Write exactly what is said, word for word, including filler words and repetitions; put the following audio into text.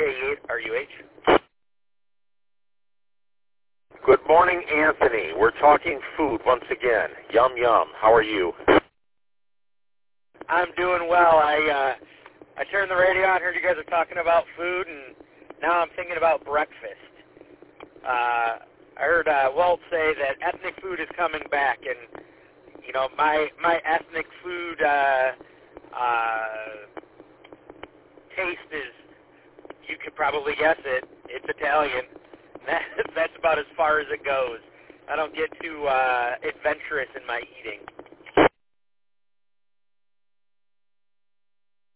K R U H. Good morning, Anthony. We're talking food once again. Yum, yum. How are you? I'm doing well. I uh, I turned the radio on, heard you guys are talking about food, and now I'm thinking about breakfast. Uh, I heard uh, Walt say that ethnic food is coming back, and you know my my ethnic food uh, uh, taste is, you could probably guess it, it's Italian. That, that's about as far as it goes. I don't get too uh, adventurous in my eating.